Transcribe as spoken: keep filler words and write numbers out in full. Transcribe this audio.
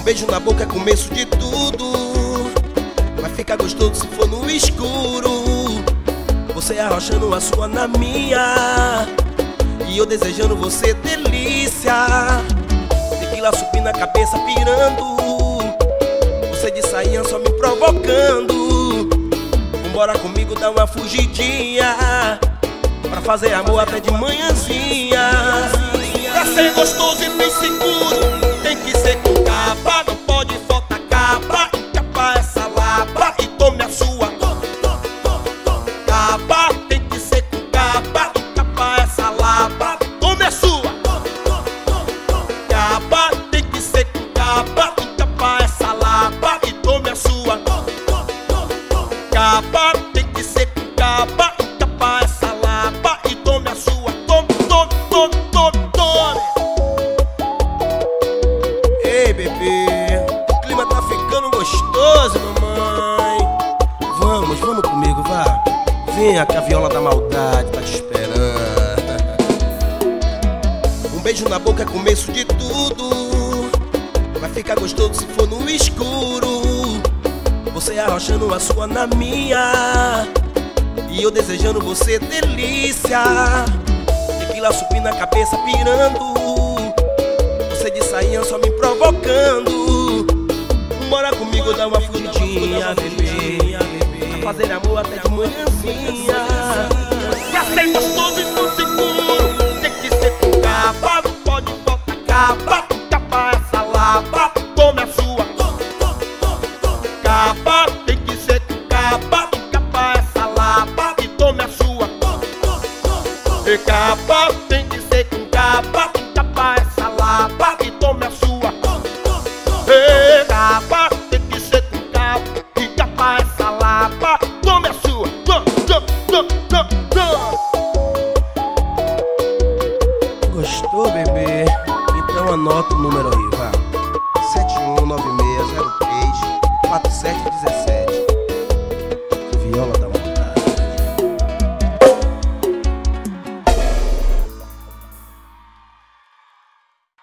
beijo na boca é começo de tudo. Vai ficar gostoso se for no escuro. Você arrochando a sua na minha e eu desejando você delícia. Tequila subindo na cabeça pirando, você de sainha só me provocando. Vambora comigo dar uma fugidinha, pra fazer amor até de manhãzinha. Pra ser gostoso e bem seguro, tem que ser com capa, não pode faltar capa. Encapa essa lapa e tome a sua capa. Tem que ser com capa, encapa essa lapa, tome a sua capa. Tem que ser com capa, encapa essa lapa e tome a sua capa. Tem que ser com capa, encapa essa lapa e tome a sua. Tome, tome, tome, tome, tome. Ei, bebê, o clima tá ficando gostoso, mamãe. Vamos, vamos comigo, vá. Venha que a viola da maldade tá te esperando. Um beijo na boca é começo de tudo. Vai ficar gostoso se for no escuro. Você arrochando a sua na minha e eu desejando você delícia. Tequila subindo na cabeça pirando, você de sainha só me provocando. Bora comigo dar uma fugidinha, bebê, pra fazer amor até de manhãzinha. Pra ser gostoso e no seguro, tem que ser com capa, não pode faltar capa. Capa essa lapa, tome a sua capa. Tem que ser com capa, encapa essa lapa e tome a sua e capa. Tem que ser com capa, encapa essa lapa e tome a sua e capa. Tem que ser com capa, encapa essa lapa, tome a sua. Tum, tum, tum, tum, tum. Gostou, bebê? Então anota o número aí, vá. sete um nove seis zero três quatro sete um sete.